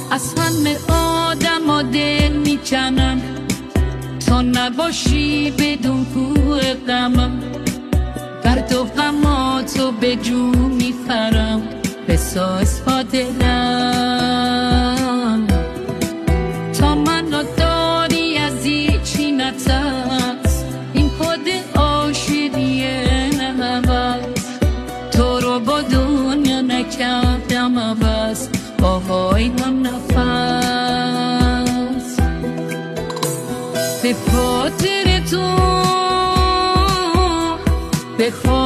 از همه آدم دل میکنم تا نباشی بدون کوه غمم درد و غماتو به جو میخرم بساز با دلم تا منو داری از هیچی نترس این خود عاشقیه نهوس تو رو با دنیا نکردم عوض با وای هم نفس به خاطر تو به